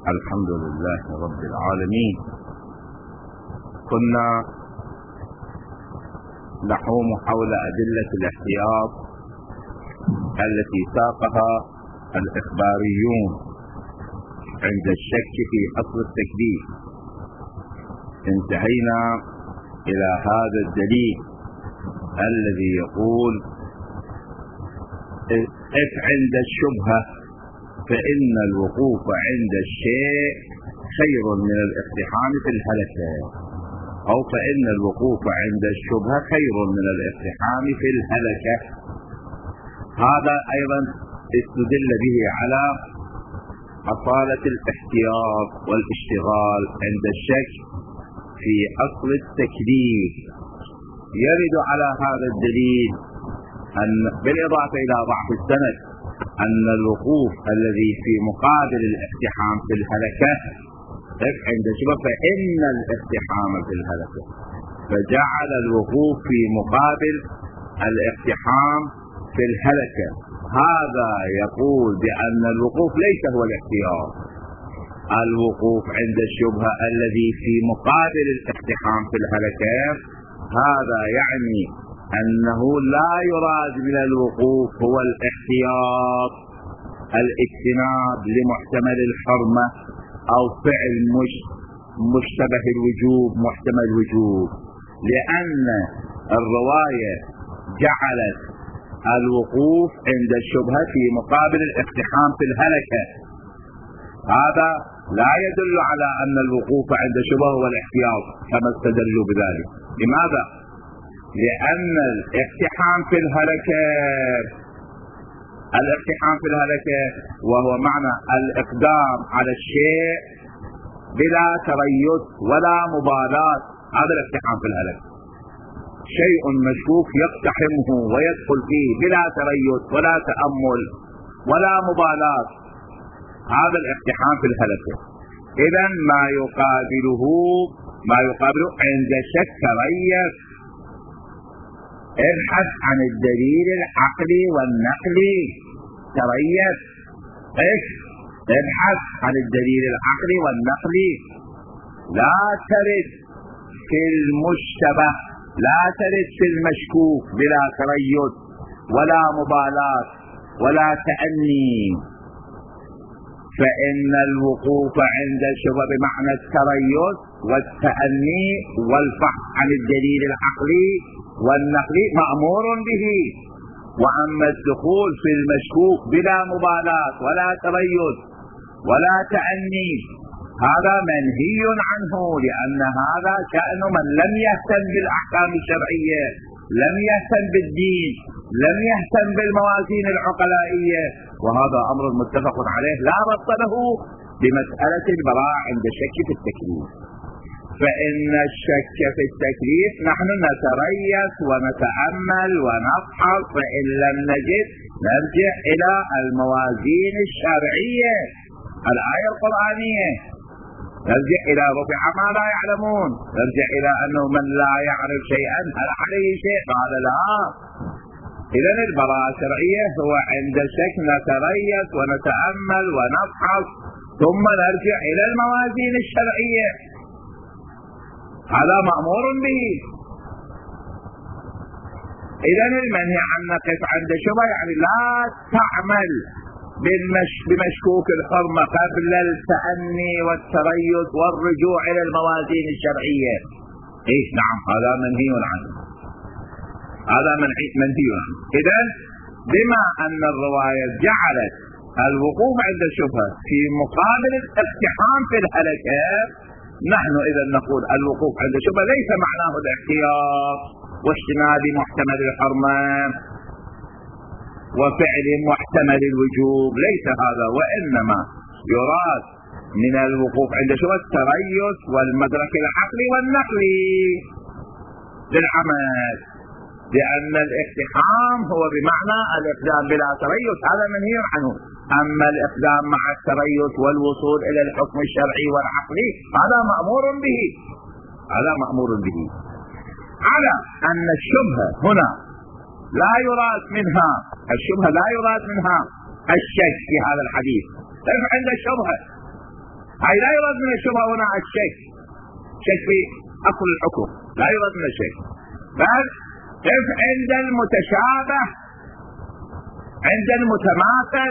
الحمد لله رب العالمين. كنا نحوم حول أدلة الاحتياط التي ساقها الإخباريون عند الشك في أصل التكليف. انتهينا إلى هذا الدليل الذي يقول: إذ عند الشبهة فإن الوقوف عند الشيء خير من الاقتحام في الهلكة، أو فإن الوقوف عند الشبهة خير من الاقتحام في الهلكة. هذا أيضا استدل به على أصالة الاحتياط والاشتغال عند الشك في أصل التكليف. يرد على هذا الدليل أن بالإضافة إلى ضعف السند أن الوقوف الذي في مقابل الاقتحام في الهلكة عند شبهة فإن الاقتحام في الهلكة، فجعل الوقوف في مقابل الاقتحام في الهلكة. هذا يقول بأن الوقوف ليس هو الاحتياط. الوقوف عند الشبهة الذي في مقابل الاقتحام في الهلكة هذا يعني أنه لا يراد من الوقوف هو الاحتياط، الاجتناب لمحتمل الحرمة أو فعل مشتبه الوجوب محتمل الوجوب، لأن الرواية جعلت الوقوف عند الشبهة في مقابل الاقتحام في الهلكة. هذا لا يدل على أن الوقوف عند الشبهة هو الاحتياط كما استدلوا بذلك. لماذا؟ لأن الاقتحام في الهلكة وهو معنى الإقدام على الشيء بلا تريث ولا مبالاة. هذا الاقتحام في الهلكة، شيء مشكوك يقتحمه ويدخل فيه بلا تريث ولا تأمل ولا مبالاة، هذا الاقتحام في الهلكة. إذن ما يقابله عند شك تريث. ابحث عن الدليل العقلي والنقلي. تريث، ابحث عن الدليل العقلي والنقلي. لا ترد في المشتبه، لا ترد في المشكوك بلا تريث ولا مبالاة ولا تأني. فإن الوقوف عند الشبهة بمعنى التريث والتأني والبحث عن الدليل العقلي والنقلي مأمور به. وأما الدخول في المشكوك بلا مبالاة ولا تريث ولا تأني هذا منهي عنه، لأن هذا شأن من لم يهتم بالأحكام الشرعية، لم يهتم بالدين، لم يهتم بالموازين العقلائية، وهذا أمر متفق عليه لا ربط له بمسألة البراءة عند الشك في التكليف. فإن الشك في التكليف نحن نتريث ونتأمل ونفحص، فإن لم نجد نرجع إلى الموازين الشرعية، الآية القرآنية، نرجع إلى رفع ما لا يعلمون، نرجع إلى أنه من لا يعرف شيئا هل عليه شيء؟ قال لا. إذن البراءة الشرعية هو عند الشك نتريث ونتأمل ونفحص ثم نرجع إلى الموازين الشرعية، هذا مأمور به. إذن المنهي عن نقف عند شبهة يعني لا تعمل بمشكوك الحرمة قبل التأني والتريث والرجوع إلى الموازين الشرعية. نعم، هذا منهي عنه، هذا منهي عنه. إذن بما أن الرواية جعلت الوقوف عند الشبهة في مقابل الاقتحام في الهلكة، نحن إذا نقول الوقوف عند الشبهة ليس معناه الاحتياط واجتناب محتمل الحرمة وفعل محتمل الوجوب، ليس هذا، وإنما يراد من الوقوف عند الشبهة التريث والمدرك العقلي والنقلي للعمل، لأن الاقتحام هو بمعنى الإقدام بلا تريث، هذا منهي عنه. أما الإقدام مع التريث والوصول إلى الحكم الشرعي والعقلي هذا مأمور به، هذا مأمور به. على أن الشبهة هنا لا يراد منها، الشبهة لا يراد منها الشك في هذا الحديث، لأن عند الشبهة أي لا يراد من الشبهة هنا الشك، شك في أصل الحكم، لا يراد من الشك، بل كيف عند المتشابه عند المتماثل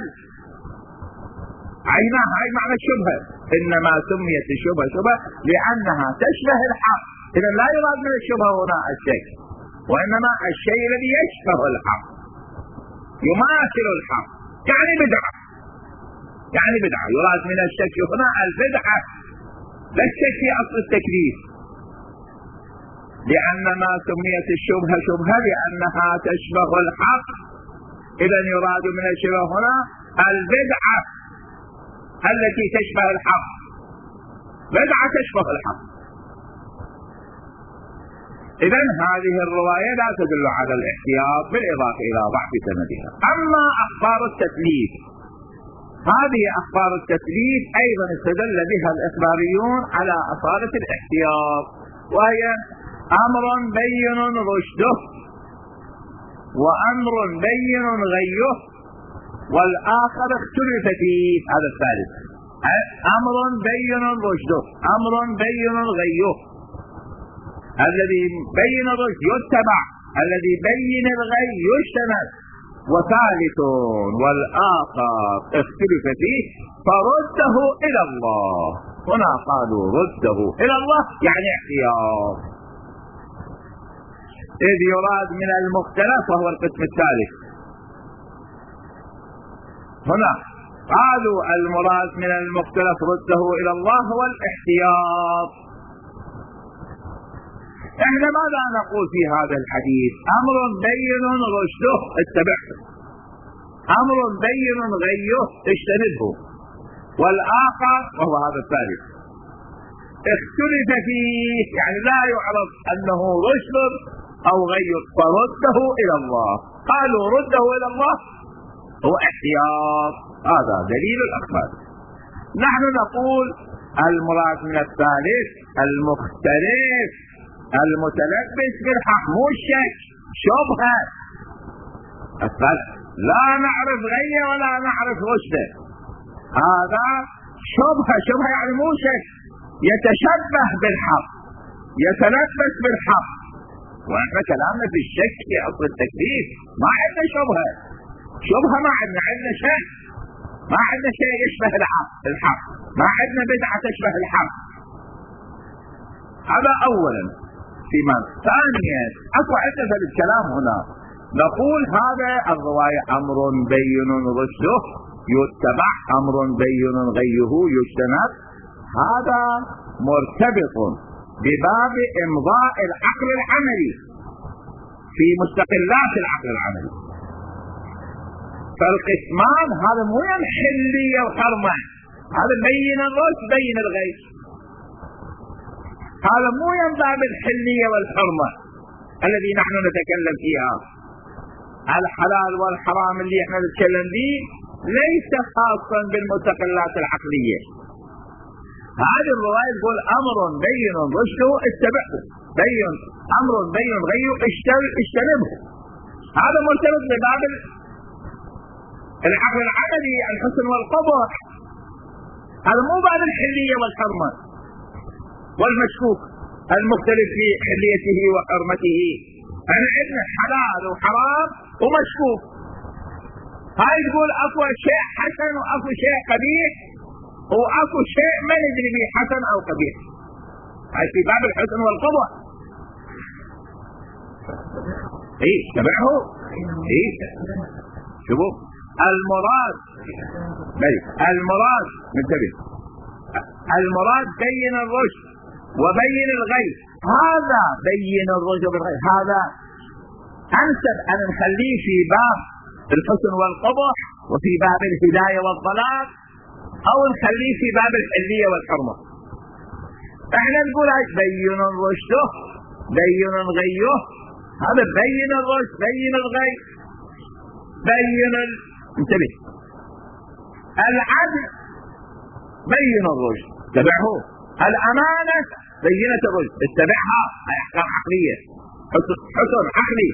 عينها، هاي معنى الشبهة. إنما سميت الشبهة شبهة لأنها تشبه الحق. إذا لا يراد من الشبهة هنا الشيء، وإنما الشيء الذي يشبه الحق يماثل الحق، يعني بدعة، يعني بدعة. يراد من الشك هنا البدعة، لا الشك في أصل التكليف، لأن ما سميت الشبهة شبهة لأنها تشبه الحق. إذا يراد من الشبهة هنا البدعة التي تشبه الحق، بدعة تشبه الحق. إذا هذه الرواية لا تدل على الاحتياط بالإضافة إلى ضعف سندها. أما أخبار التثليث، هذه أخبار التثليث أيضا استدل بها الإخباريون على أصالة الاحتياط، وهي أمر بين رشده وأمر بين غيه والآخر اختلف فيه. هذا الثالث، أمر بين رشده، أمر بين غيه. الذي بين الرشد يتبع، الذي بين الغي يجتنب. وثالث والآخر اختلف فيه فرده إلى الله. هنا قالوا رده إلى الله يعني احتياط، إذ يراد من المختلف وهو القسم الثالث. هنا قالوا المراد من المختلف رده إلى الله هو الاحتياط. احنا ماذا نقول في هذا الحديث؟ أمر بين رشده اتبعه، أمر بين غيه اجتنبه، والآخر وهو هذا الثالث اختلف فيه، يعني لا يعرف أنه رشد أو غي، فرده إلى الله. قالوا رده إلى الله هو احتياط. هذا دليل الأخبار. نحن نقول المراد من الثالث المختلف المتلبس بالحق، مو الشك، شبهة. الثالث لا نعرف غيه ولا نعرف رشده، هذا شبهة، شبهة يعني مو شك، يتشبه بالحق، يتلبس بالحق. واحنا كلامنا في الشك في اصل التكليف، ما عندنا شبهة، شبهة ما عندنا، عندنا شك، ما عندنا شيء يشبه الحق، ما عندنا بدعة تشبه الحق. هذا اولا. فيما ثانيا اكو عدة الكلام هنا، نقول هذا الرواية امر بين رشده يتبع، امر بين غيه يجتنب، هذا مرتبط بباب امضاء العقل العملي في مستقلات العقل العملي. فالقسمان هذا مو الحلية وحرمة، هذا بين الرشد بين الغي، هذا مو باب الحلية والحرمة الذي نحن نتكلم فيها. الحلال والحرام اللي احنا نتكلم به ليس خاصا بالمستقلات العقلية. هذه الرواية تقول امر بين رشده اتبعه، بين امر بين غيه اجتنبه، هذا مرتبط بباب العقل العملي، الحسن والقبح. هذا مو باب الحلية والحرمة والمشكوك المختلف في حليته وحرمته. أنا عندنا حلال وحرام ومشكوك. هاي تقول اكو شيء حسن واكو شيء قبيح، واكو شيء ما ندري به حسن او قبيح. هاي في باب الحسن والقبح. ايه تبعه، ايه شوفوا المراد، المراد ننتبه، المراد بين الرشد وبين الغي. هذا بين الرشد والغي، هذا انسب ان نخليه في باب الحسن والقبح وفي باب الهداية والضلال، او نخليه في باب الحلية والحرمة. احنا نقول بين رشده بين غيه، هذا بين الرشد بين الغي، بين انتبه العدل بين الرشد اتبعه، الامانة بينة الرشد اتبعها، هي احكام عقلية، حسن عقلي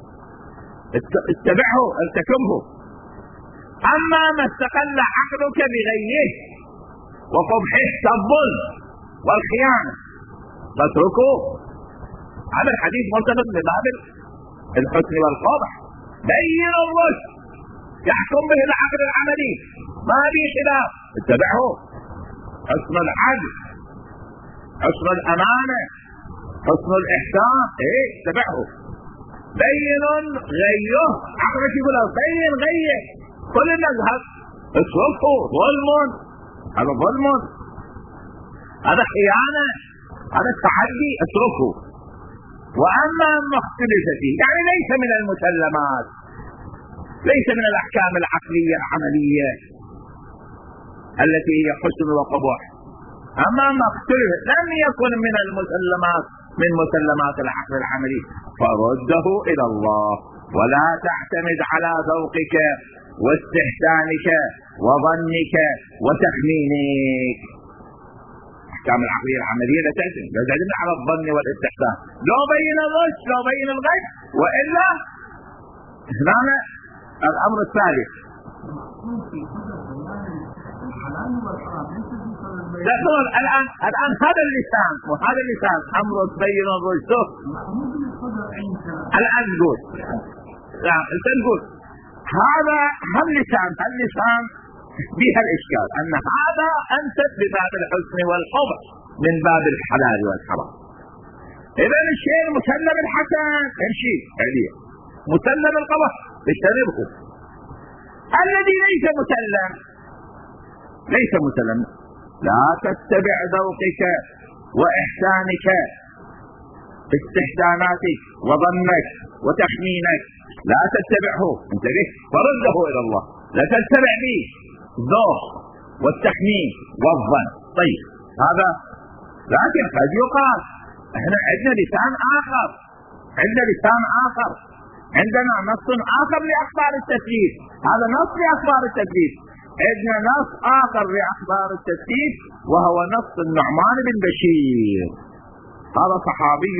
اتبعه ارتكبه. اما ما استقل عقلك بغيه وقبح الظلم والخيانة فاتركوه. هذا الحديث مرتبط بباب الحسن والقبح. بين الرشد يحكم به العقل العملي ما به خلاف اتبعه. حسن العدل، حسن الأمانة، حسن الإحسان، اتبعه. بين غيه، عقلك يقول بين غيه، كل المذهب اتركه. ظلم، هذا ظلم، هذا خيانة، هذا التحدي اتركه. وأما ما اختلف فيه يعني ليس من المسلمات، ليس من الأحكام العقلية العملية التي هي حسن وقبح. أما ما اختلف لم يكن من المسلمات، من مسلمات العقل العملي، فرده إلى الله ولا تعتمد على ذوقك واستحسانك وظنك وتخمينك. الأحكام العقلية العملية لا تعتمد على الظن والاستحسان، لو بين الرشد لو بين الغي، وإلا هنا الأمر الثالث. الآن هذا اللسان وهذا اللسان أمر بين الرشد. الآن نقول نقول هذا اللسان بها الإشكال أن هذا أنت بباب الحسن والقبح من باب الحلال والحرام. إذا الشيء المسلم الحسن امشي عليه، مسلم القبح اجتنبه. الذي ليس مسلم لا تتبع ذوقك وإحسانك، استحساناتك وظنك وتخمينك، لا تتبعه. انتبه، فرده إلى الله. لا تتبع به الذوق والتخمين والظن. طيب هذا، لكن قد يقال احنا عندنا لسان آخر، عندنا نص آخر لأخبار التثبيت. هذا نص لأخبار التثبيت. عندنا نص آخر لأخبار التثبيت وهو نص النعمان بن بشير. هذا صحابي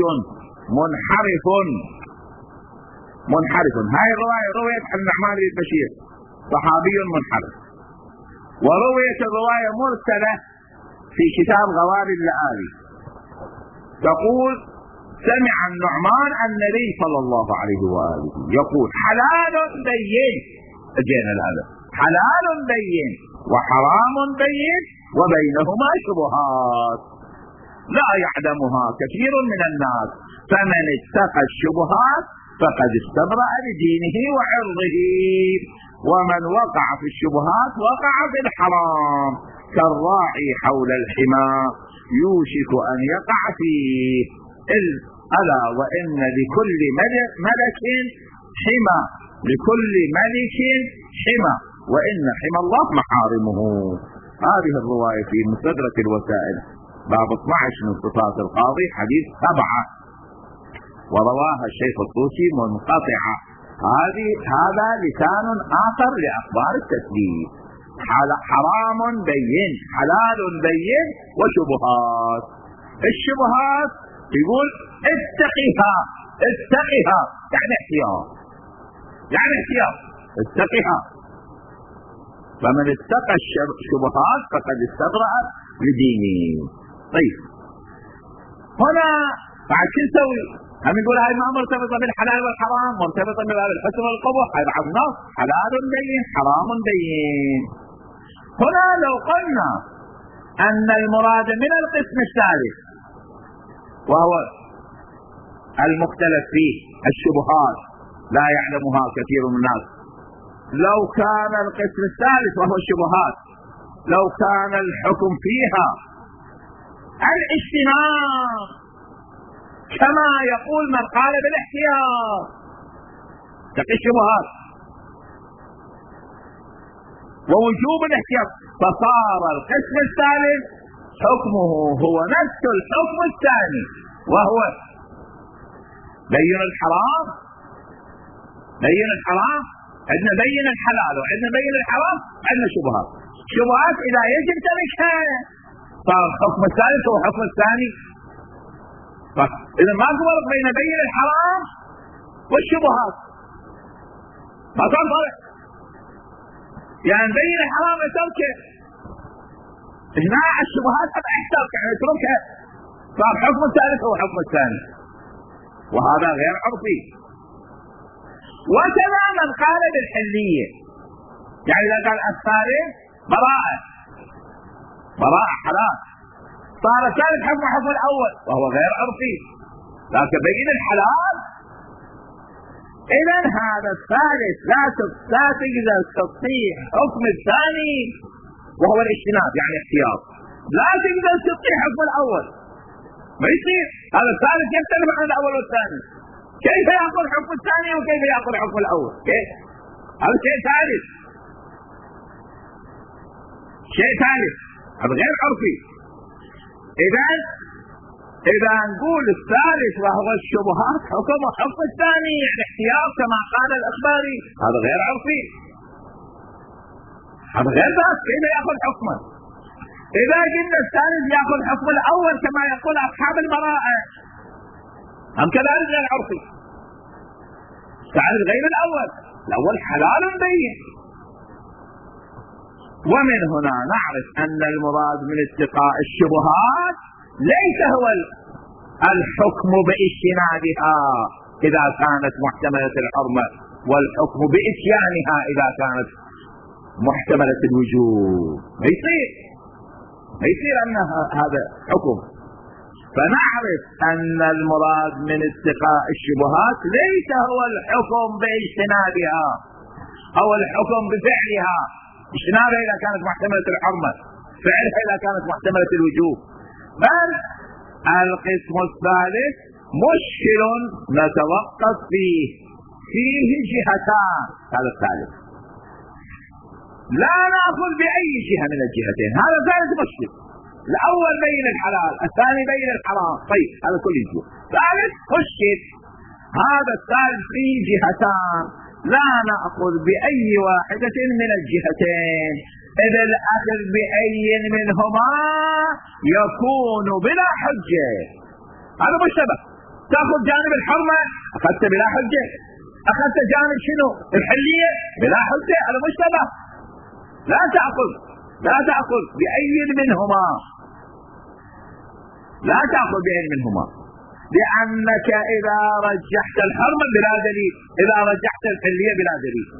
منحرف. هاي الرواية رويت عن النعمان بن بشير، صحابي منحرف. ورويت الرواية مرسلة في كتاب غوالي اللآلي، تقول سمع النعمان النبي صلى الله عليه وآله يقول حلال بين، أجينا الأدب، حلال بين وحرام بين وبينهما شبهات لا يعلمها كثير من الناس، فمن اتقى الشبهات فقد استبرأ لدينه وعرضه، ومن وقع في الشبهات وقع في الحرام، كالراعي حول الحمى يوشك أن يقع فيه. ألا وإن لكل ملك حمى، لكل ملك حمى، وإن حمى الله محارمه. هذه الرواية في مستدرك الوسائل باب 12 من صفات القاضي حديث 7، ورواها الشيخ الطوسي منقطعة. هذا لسان آخر لأخبار التثبيت. حرام بين، حلال بين، وشبهات. الشبهات يقول اتقها يعني احتياط، اتقها. فمن اتقى الشبهات فقد استبرأ لدينه. طيب هنا بعد شو نسوي؟ هم يقول هاي ما مرتبطة بالحلال والحرام، مرتبطة بباب الحسن والقبح. هاي بعد نص حلال بين حرام بين. هنا لو قلنا أن المراد من القسم الثالث وهو المختلف فيه الشبهات لا يعلمها كثير من الناس، لو كان القسم الثالث وهو الشبهات، لو كان الحكم فيها الاجتناب كما يقول من قال بالاحتياط، تقي الشبهات ووجوب الاحتياط، فصار القسم الثالث حكمه هو نفس الحكم الثاني، وهو بين الحرام. عندنا بين الحلال وعندنا بين الحرام، عندنا شبهات إذا يجب تركها فالحكم الثالث هو الحكم الثاني. إذا ما فرق بين بين الحرام والشبهات، ما كان فرق. يعني بين الحرام تركه هنا الشبهات هذا احتاج يعني اتركها، صار حكم الثالث هو حكم الثاني، وهذا غير عرفي. وكذا من قال بالحلية، يعني إذا قال الثالث براءة حلال، صار الثالث حكم الأول وهو غير عرفي، لكن بين الحلال. إذن هذا الثالث لا تقدر تطيع حكم الثاني وهو الاجتناب يعني احتياط، لا تقدر تطيع حكم الأول، ما يصير. هذا الثالث يختلف عن الأول والثاني، كيف يأخذ حكم الثاني وكيف يأخذ حكم الأول؟ كيف؟ هذا شيء ثالث، هذا غير عرفي. إذا نقول الثالث وهو الشبهات حكم الثاني يعني احتياط كما قال الأخباري، هذا غير عرفي، هذا غير ذات، كيف يأخذ حكمه؟ إذا قلنا الثالث يأخذ حكم الأول كما يقول أصحاب البراءة، هم كذلك غير عرفي. الثالث غير الأول حلال بين. ومن هنا نعرف أن المراد من اتقاء الشبهات ليس هو الحكم باجتنابها إذا كانت محتملة الحرمة، والحكم بإتيانها إذا كانت محتملة الوجوب. ما يصير أن هذا حكم. فنعرف أن المراد من اتقاء الشبهات ليس هو الحكم باجتنابها أو الحكم بفعلها، اجتنابها إذا كانت محتملة الحرمة، فعلها إذا كانت محتملة الوجوب، بل القسم الثالث مشكل نتوقف فيه جهتان. هذا الثالث لا نأخذ بأي جهة من الجهتين، هذا ثالث مشكل. الأول بين الحلال، الثاني بين الحرام، طيب هذا كل يجوز. ثالث مشكل، هذا الثالث فيه جهتان لا نأخذ بأي واحدة من الجهتين، إذ الأخذ بأي منهما يكون بلا حجة. هذا مشتبه، تأخذ جانب الحرمة أخذت بلا حجة، أخذت جانب شنو الحلية بلا حجة، هذا مشتبه. لا تأخذ بأي منهما، لا تأخذ بأي منهما، لأنك إذا رجحت الحرمة بلا دليل، إذا رجحت الحلية بلا دليل.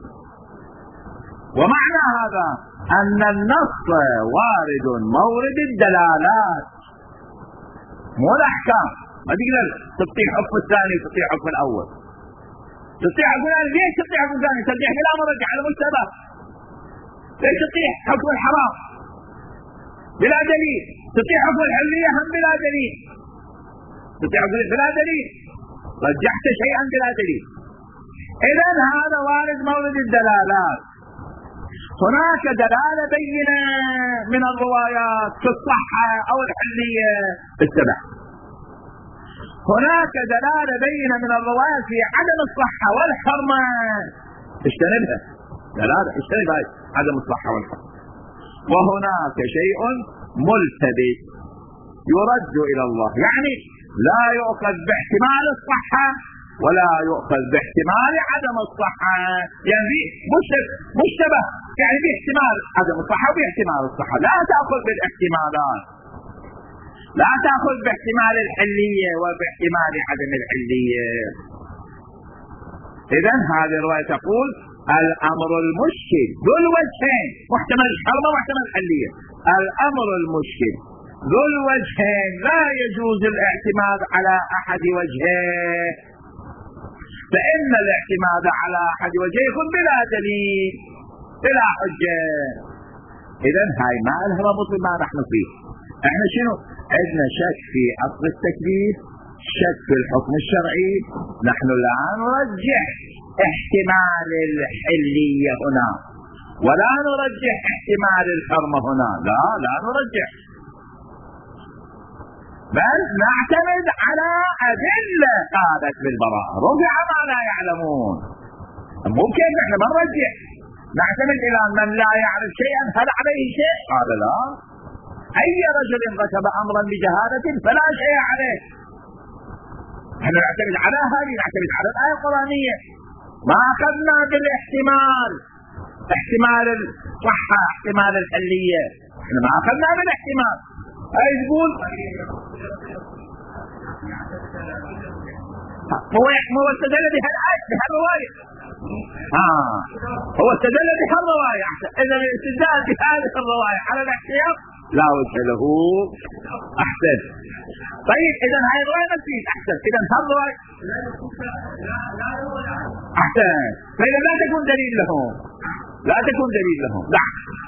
ومعنى هذا أن النص وارد مورد الدلالات مو الأحكام. ما تقدر تطيع حكم الثاني وتطيع حكم الأول، تطيع حكم الثاني. ليش تطيع حكم الثاني؟ ترجح بلا مرجع على مشتبه. ليش تطيع حكم الحرام بلا دليل؟ تطيع حكم الحلية هم بلا دليل، تطيع حكم بلا دليل، رجحت شيئا بلا دليل. إذن هذا وارد مورد الدلالات. هناك دلالة بينة من الروايات في الصحة أو الحلية اتبع، هناك دلالة بينة من الروايات في عدم الصحة والحرمة اجتنبها، دلالة اجتنبها عدم الصحة والحرمة. وهناك شيء ملتبس يرد إلى الله، يعني لا يؤخذ باحتمال الصحة ولا يؤخذ باحتمال عدم الصحة، يعني مشتبه، يعني باحتمال عدم الصحة وباحتمال الصحة. لا تأخذ بالاحتمالات، لا تأخذ باحتمال الحلية وباحتمال عدم الحلية. إذن هذه الرواية تقول الأمر المشكل ذو الوجهين، محتمل الحرمة ومحتمل الحلية. الأمر المشكل ذو الوجهين لا يجوز الاعتماد على أحد وجهيه، فإن الاعتماد على أحد وجهيه يكون بلا دليل بلا حجة. إذن هاي ما لها ربط بما نحن فيه. احنا شنو عندنا؟ شك في أصل التكليف، شك في الحكم الشرعي. نحن لا نرجح احتمال الحلية هنا ولا نرجح احتمال الحرمة هنا، لا نرجح، بل نعتمد على أدلة قالت بالبراءة، رجع ما لا يعلمون. ممكن نحن ما نرجح، نعتمد إلى من لا يعرف شيئا هل عليه شيء؟ قال لا، أي رجل ركب أمرا بجهالة فلا شيء عليه. نحن نعتمد على هذه، نعتمد على الآية القرآنية، ما أخذنا بالاحتمال، احتمال الصحة، احتمال الحلية، احنا ما اخذنا بالاحتمال. هاي تقول هو استدل بهالآية بهالرواية. هو استدل بهالرواية. اذا الاستدلال بهذه الرواية على الاحتياط لا وجه له. احسن. طيب اذا هاي الرواية نفسي احسن. اذا هالرواية احسن. فاذا لا تكون دليل لهم، لا تكون دليل لهم. لا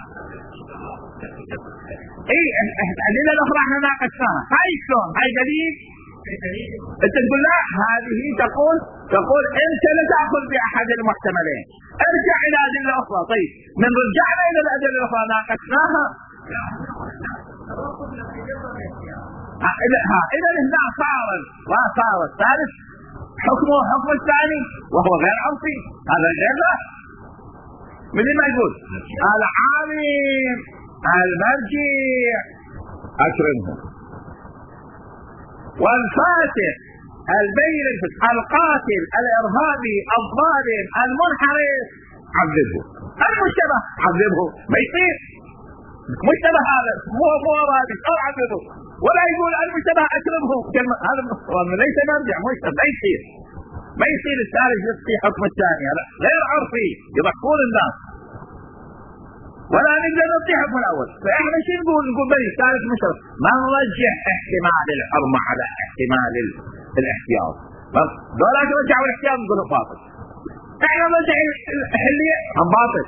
اي الادله الاخرى احنا ناقشناها. هاي شلون؟ هاي دليل. انت تقول لا، هذه تقول انت لا تاخذ باحد المحتملين، ارجع الى ادله اخرى. طيب من رجعنا الى الادله الاخرى ناقشناها. اذا هنا صار الثالث حكمه حكم الثاني وهو غير عرفي. هذا غير له. مثل ما يقول العالم المرجع اكرمه، والفاسق البين القاتل الارهابي الظالم المنحرف عذبه. المشتبه عذبه. ما يصير مشتبه هذا مو رابط او عذبه، ولا يقول المشتبه اكرمه. هذا ليس مرجع مشتبه. ما يصير الثالث يعطي حكم الثاني. هذا غير عرفي، يضحكون الناس. ولا نقدر نعطي حكم الاول. فاحنا شو نقول بني الثالث مشتبه. ما نرجح احتمال الحرمه على احتمال الاحتياط. دولاك رجعوا الاحتياط نقول باطل. احنا نرجع الحليه هم باطل.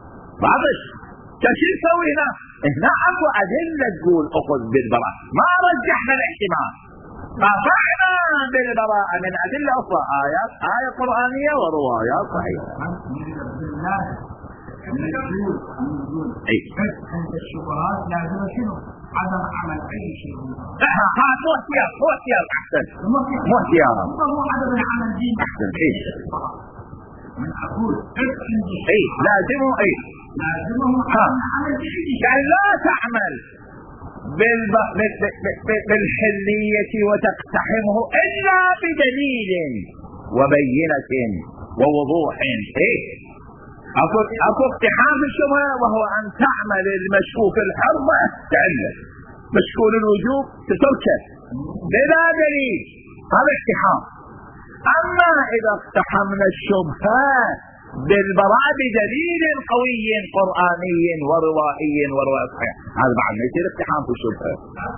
شو نسوي هنا؟ هنا اكو ادله تقول اخذ بالبراءه، ما رجحنا الاحتمال، قطعنا بالبراءه من ادله اخرى، آية قرآنية وروايات صحيحة. عند الشبهات لازم شنو؟ عدم عمل اي شيء. مو اختيار احسن. مو اختيار. هو عدم العمل دين احسن. من اقول لازمه عمل دين. يعني لا تعمل بالحلية وتقتحمه إلا بدليل وبينة ووضوح. أكو اقتحام الشبهة وهو أن تعمل المشكوك الحرمة تعلم مشكول الوجوب تتركه بلا دليل، هذا اقتحام. أما إذا اقتحمنا الشبهة بالبراءة بدليل قوي قرآني وروائي صحيح، هذا بعد ما يصير اقتحام في الشبهة.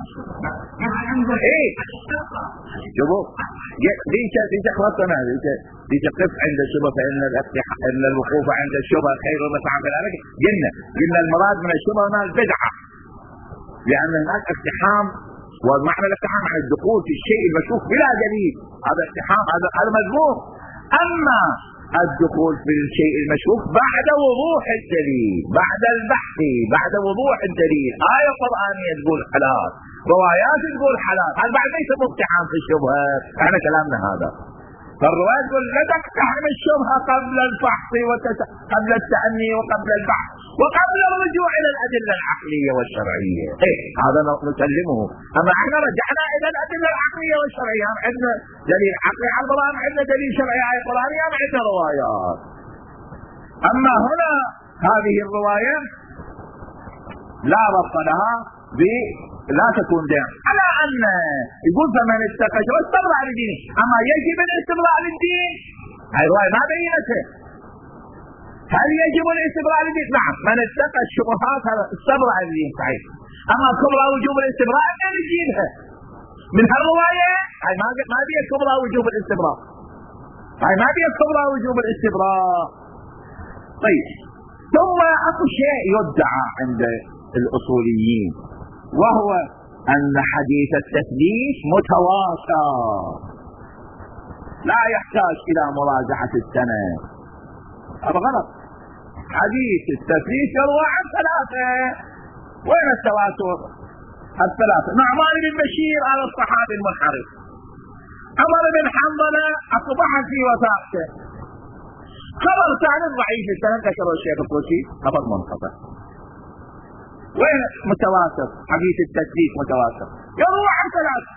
شوفوا ديك خلصنا ديك قف عند الشبهة، فإن الوقوف عند الشبهة خير ومتعب. قلنا المراد من الشبهة هنا البدعة، لأن هناك اقتحام، ومعنى الاقتحام عن الدخول في الشيء المشكوك بلا دليل، هذا اقتحام، هذا مذموم. أما الدخول في الشيء المشكوك بعد وضوح الدليل، بعد البحث، بعد وضوح الدليل، آية قرآنية تقول حلال، روايات تقول حلال، هذا بعد ليس اقتحام في الشبهة. احنا كلامنا هذا. فالرواية تقول لا تقتحم الشبهة قبل الفحص قبل التأني وقبل البحث وقبل الرجوع إلى الأدلة العقلية والشرعية. هذا نسلمه. أما احنا رجعنا إلى الأدلة العقلية والشرعية، عندنا دليل عقلي على البراءة، عندنا دليل شرعي على القرآنية، عندنا روايات. أما هنا هذه الرواية لا ربط لها لا تكون دين، على أن يقول فمن اتقى واستبرأ لدينه. أما يجب الاستبراء للدين، هاي رواية ما بينته. هل يجب الاستبراء للدين؟ نعم، من اتقى الشبهات هذا استبرأ للدين صحيح. أما كبرى وجوب الاستبراء أن نجيبها من هالرواية. هاي ما بيها كبرى وجوب الاستبراء، هاي ما بيها كبرى وجوب الاستبراء. طيب، ثم أكو شيء يدعى عند الأصوليين، وهو أن حديث التثليث متواتر لا يحتاج إلى مراجعة السند. هذا غلط. حديث التثليث يروى عن ثلاثة. وين التواتر؟ الثلاثة. نعمان بن بشير على الصحابي المنحرف، عمر بن حنظلة أصبح في وثاقته، خبر ثاني ضعيف السند ذكره الشيخ الطوسي خبر منقطع. وين متواتر؟ حديث التثليث متواتر يروى عن ثلاثة.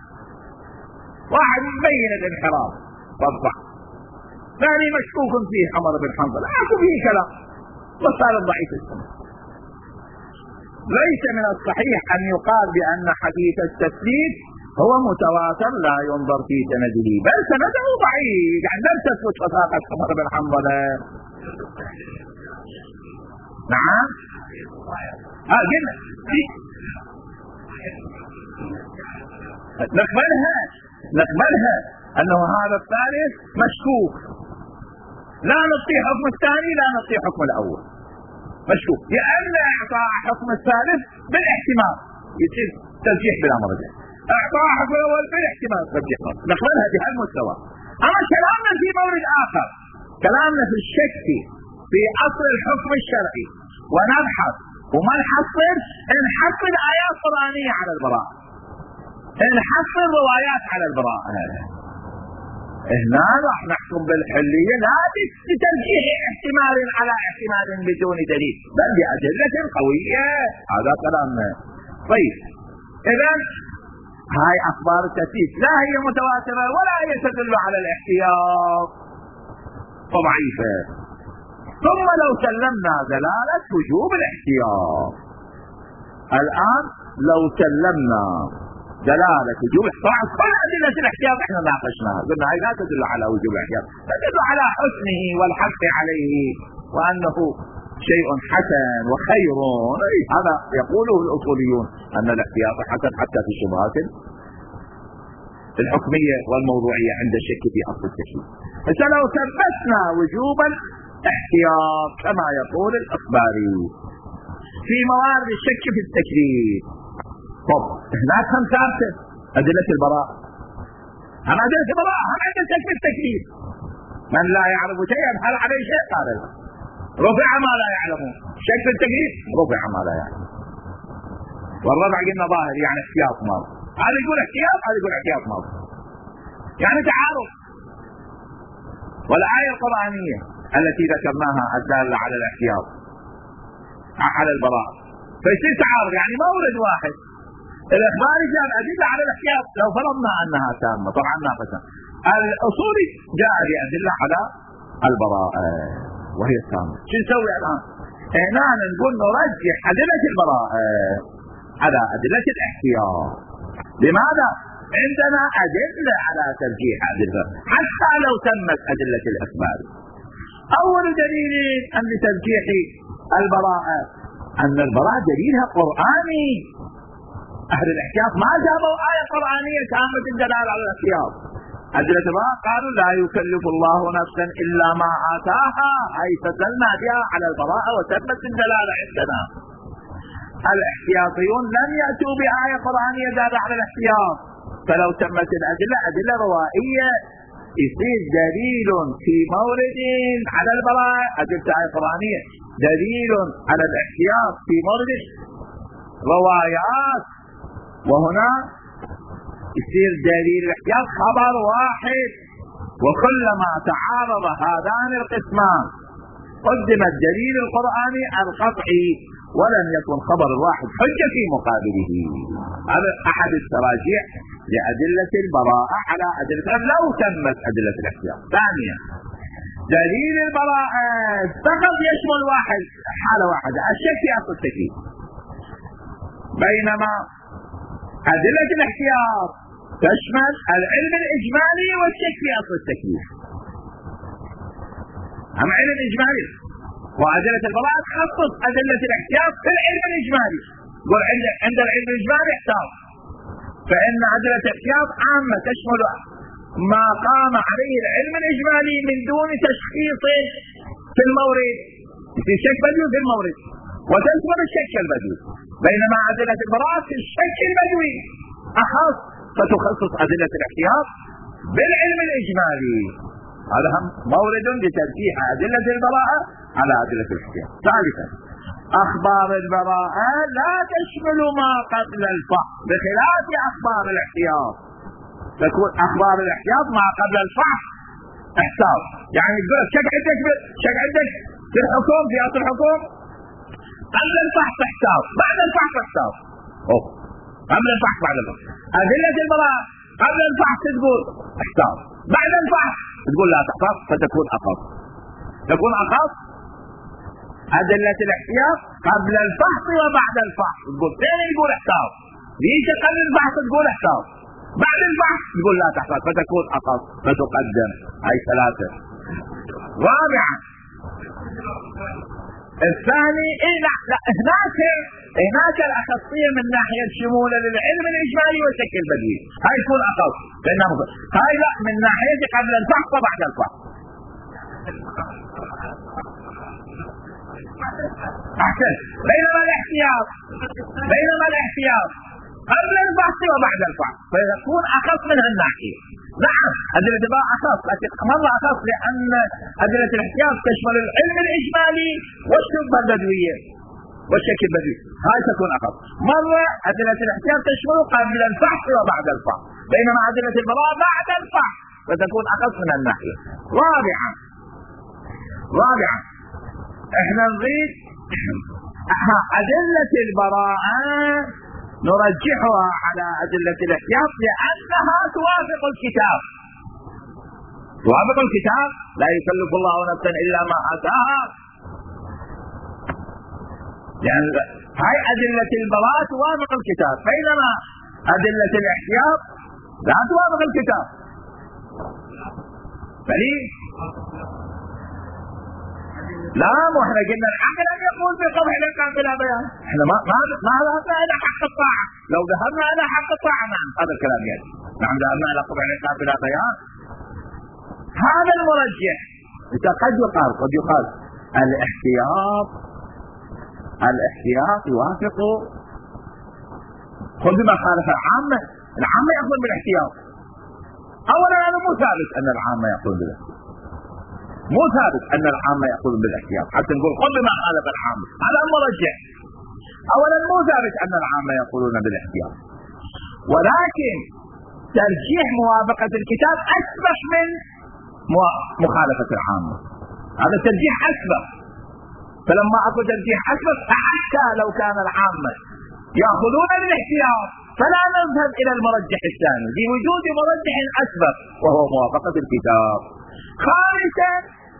واحد مبين الانحراف والضعف، ثاني مشكوك فيه عمر بن حنظلة، اكو فيه كلام، وصار ضعيف السند. ليس من الصحيح أن يقال بأن حديث التثبيت هو متواتر لا ينظر في سنده، بل سنده ضعيف، يعني لم تثبت وثاقة عمر بن حنظلة. نعم قلنا نقبلها أنه هذا الثالث مشكوك، لا نعطي حكم الثاني، لا نعطي حكم الأول، مشكوك، لأن إعطاء حكم الثالث بالاحتمال يصير ترجيح بلا مرجع، إعطاء حكم الأول بالاحتمال ترجيح، نقبلها بهالمستوى. أما كلامنا في مورد آخر، كلامنا في الشك في أصل الحكم الشرعي، ونبحث وما نحصل آيات قرآنية على البراءة، نحصل روايات على البراءة، هنا راح نحكم بالحلية لا بترجيح احتمال على احتمال بدون دليل، بل بأدلة قوية. هذا كلامنا. طيب إذا هاي أخبار التثبيت لا هي متواترة ولا هي تدل على الاحتياط، فضعيفة. ثم لو سلمنا دلالة وجوب الاحتياط، الآن لو سلمنا دلالة وجوب الاحتياط، كل أدلة الاحتياط احنا ناقشناها، قلنا هاي لا تدل على وجوب الاحتياط، تدل على حسنه والحث عليه وأنه شيء حسن وخير. هذا يقوله الأصوليون أن الاحتياط حسن حتى في الشبهات الحكمية والموضوعية عند الشك في أصل التشريع. فلو ثبتنا وجوب الاحتياط كما يقول الأخباري في موارد الشك في التكليف، طب هناك هم ثابتة أدلة البراءة، هم أدلة البراءة، هم عند الشك في التكليف. من لا يعرف شيئا هل عليه شيء؟ قال له رفع ما لا يعلمون، شك في التكليف رفع ما لا يعلم. والربع قلنا ظاهر يعني احتياط ماضي، هذا يقول احتياط هذا يقول احتياط ماضي، يعني تعارض. والآية القرآنية التي ذكرناها الدالة على الاحتياط على البراءة فيصير تعارض، يعني مورد واحد الإخباري جاء أدلة على الاحتياط، لو فرضنا أنها تامة طبعا ناقصة، الأصولي جاء بأدلة على البراءة وهي التامة. شو نسوي الآن؟ هنا نقول نرجح أدلة البراءة على أدلة الاحتياط. لماذا؟ عندنا أدلة على ترجيح أدلة حتى لو تمت أدلة الإخبار. أول دليل أن لترجيح البراءة أن البراءة دليلها قرآني، أهل الاحتياط ما جابوا آية قرآنية تامة الدلالة على الاحتياط. أدلة البراءة قالوا لا يكلف الله نفسا إلا ما آتاها، أي فدلنا بها على البراءة وتمت الدلالة عندنا. الاحتياطيون لم يأتوا بآية قرآنية دالة على الاحتياط، فلو تمت الأدلة أدلة روائية يصير دليل في مورد على البراءة، أدلة آية قرآنية دليل على الاحتياط في مورد روايات، وهنا يصير دليل الاحتياط خبر واحد. وكلما تعارض هذان القسمان قدم الدليل القرآني القطعي ولم يكن خبر الواحد حجة في مقابله. هذا أحد التراجيح لأدلة البراءة على أدلة لو تمت أدلة الاحتياط. ثانيا دليل البراءة فقط يشمل واحد حالة واحدة، الشك في أصل التكليف، بينما أدلة الاحتياط تشمل العلم الإجمالي والشك في أصل التكليف. أما علم الإجمالي وأدلة البراءة تخصص أدلة الاحتياط في العلم الإجمالي، يقول عند العلم الإجمالي احتاط، فإن أدلة الاحتياط عامة تشمل ما قام عليه العلم الإجمالي من دون تشخيص في المورد، في شك بدوي في المورد، وتشمل الشك البدوي، بينما أدلة البراءة في الشك البدوي أخص فتخصص أدلة الاحتياط بالعلم الإجمالي. هذا هم مورد لترجيح أدلة البراءة على أدلة الاحتياط. ثالثا أخبار البراءة لا تشمل ما قبل الفحص بخلاف أخبار الاحتياط، تكون أخبار الاحتياط ما قبل الفحص احتاط، يعني يقول شك عندك في الحكم في أصل الحكم قبل الفحص احتاط، بعد الفحص احتاط، قبل الفحص بعد الفحص. أدلة البراءة قبل الفحص تقول احتاط، بعد الفحص تقول لا تحتاط فتكون أخف، تكون أخف أدلة الاحتياط قبل الفحص وبعد الفحص. تقول ثاني يقول احتاط، ليش قبل الفحص تقول احتاط، بعد الفحص تقول لا تحتاط، فتكون أخف فتقدم. أي ثلاثة. رابعا الثاني هناك الأخصية من ناحية شمول للعلم الإجمالي والشك البديهي، هاي تكون أخف، هاي لا من ناحية قبل الفحص وبعد الفحص. أحسن. بينما الاحتياط قبل الفحص وبعد الفحص، فيكون أخف من هالناحية. نعم أدلة البراءة أخف، لكن مرة أخف لأن أدلة الاحتياط تشمل العلم الإجمالي والشبهة البدوية والشك البدوي، هاي تكون أخف. مرة أدلة الاحتياط تشمل قبل الفحص وبعد الفحص، بينما أدلة البراءة بعد الفحص فتكون أخف من الناحية. رابعا احنا نريد أدلة البراءة نرجحها على أدلة الاحتياط لأنها توافق الكتاب. لا يكلف الله نفسا إلا ما آتاها. يعني هاي أدلة البراءة توافق الكتاب، بينما أدلة الاحتياط لا توافق الكتاب. فليه؟ لا مو احنا قلنا العقل ان يقول بقبح الانسان بلا بيان. احنا ما ذهبنا الى حق الطاعه، لو ذهبنا الى حق الطاعه نعم هذا الكلام يعني. نعم ذهبنا الى قبح الانسان بلا بيان. هذا المرجح. قد يقال الاحتياط يوافق. خذ بما خالف العامه يقول بالاحتياط. اولا انا مو ثابت ان العامه يقول بالاحتياط، مو ثابت أن العامة يقولون بالاحتياط، حتى نقول خذ ما خالف العامة، هذا مرجح. أولا مو ثابت أن العامة يقولون بالاحتياط، ولكن ترجيح موافقة الكتاب أسبق من مخالفة العامة. هذا ترجيح أسبق، فلما أقول ترجيح أسبق حتى لو كان العامة يأخذون بالاحتياط فلا نذهب إلى المرجح الثاني بوجود مرجح أسبق وهو موافقة الكتاب. خامسا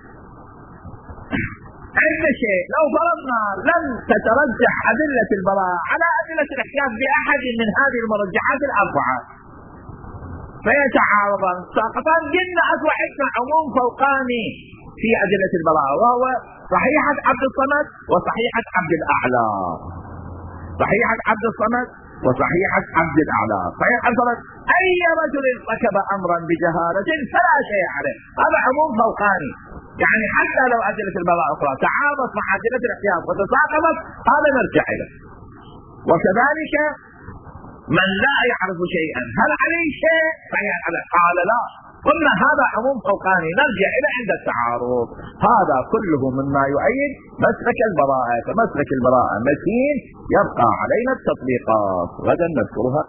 عند شيء لو فرضنا لم تترجح أدلة البراءة على أدلة الاحتياط بأحد من هذه المرجحات الأربعة فيتعارضان ساقطان. قلنا أكو حكمة عموم فوقاني في أدلة البراءة، وهو صحيحة عبد الصمد وصحيحة عبد الأعلى. صحيحة عبد الصمد وصحيحة عبد الأعلى. صحيح عبد الصمد أي رجل ارتكب أمرا بجهالة فلا شيء عليه، هذا عموم فوقاني، يعني حتى لو أدلة البراءة أخرى تعارضت مع أدلة الاحتياط وتساقطت هذا نرجع إليه. وكذلك من لا يعرف شيئا هل عليه شيء قال لا، قلنا هذا عموم فوقاني نرجع إلى عند التعارض. هذا كله مما يؤيد مسلك البراءة. فمسلك البراءة متين، يبقى علينا التطبيقات غدا نذكرها.